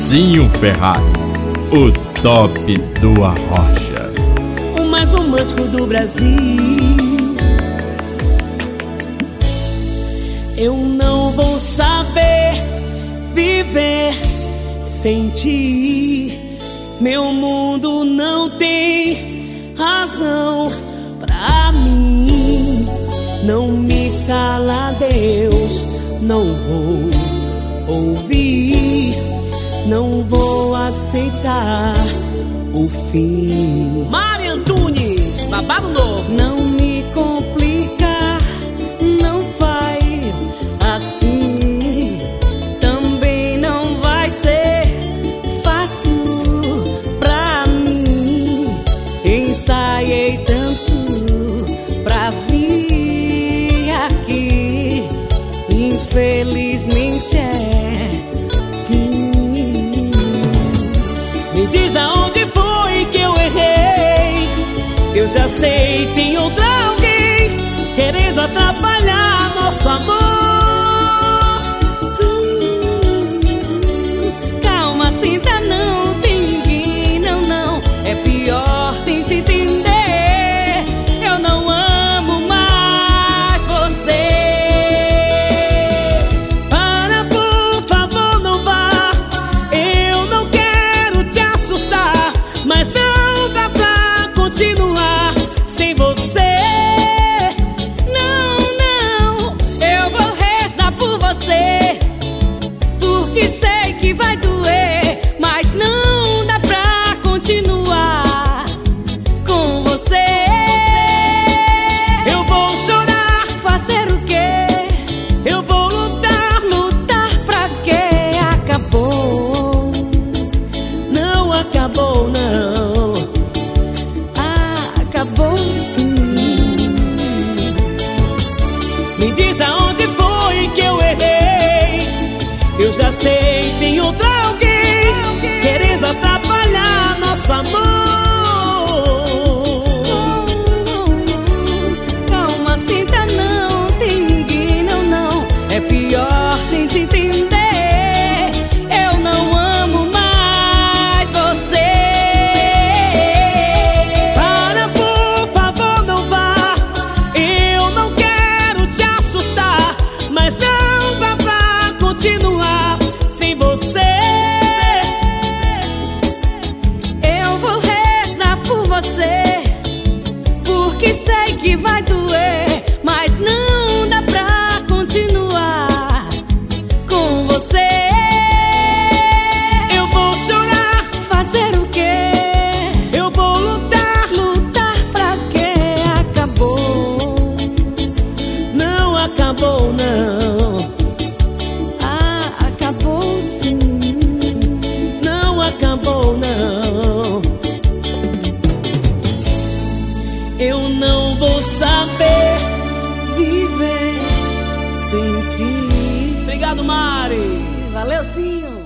Luizinho Ferrari, o top do Arrocha. O mais romântico do Brasil. Eu não vou saber viver sem ti. Meu mundo não tem razão pra mim. Não me cala, Deus, não vou ouvir. Não vou aceitar o fim. Mari Antunes, babado novo. Não me complica, não faz assim. Também não vai ser fácil pra mim. Ensaiei tanto pra vir aqui. Infelizmente é fim. Me diz aonde foi que eu errei. Eu já sei, tem outra alguém querendo atrapalhar nosso amor. Calma, sinta, não tem ninguém, não, não. É pior, tente entender. Eu não amo mais você. Para, por favor, não vá. Eu não quero te assustar, mas não dá pra continuar sem você. Não, não, eu vou rezar por você, porque sei que vai doer, mas não dá pra continuar com você. Eu vou chorar, Fazer o quê? eu vou lutar. Lutar pra quê? Acabou. Não acabou, não. Acabou sim. Me diz aonde foi que eu errei. Eu já sei, tem outra alguém querendo atrapalhar nosso amor. Calma, sinta, não tem ninguém, não, não. É pior, tente entender. Eu não amo mais você. Para, por favor, não vá. Eu não quero te assustar, mas não dá pra continuar sem você. Eu vou rezar por você, porque sei que vai doer, mas não dá pra continuar com você. Eu vou chorar, Fazer o quê? eu vou lutar. Lutar pra quê? Acabou. Não acabou, não. Acabou sim. Não acabou, não. Eu não vou saber Viver sem ti. Obrigado, Mari. Valeu, sim.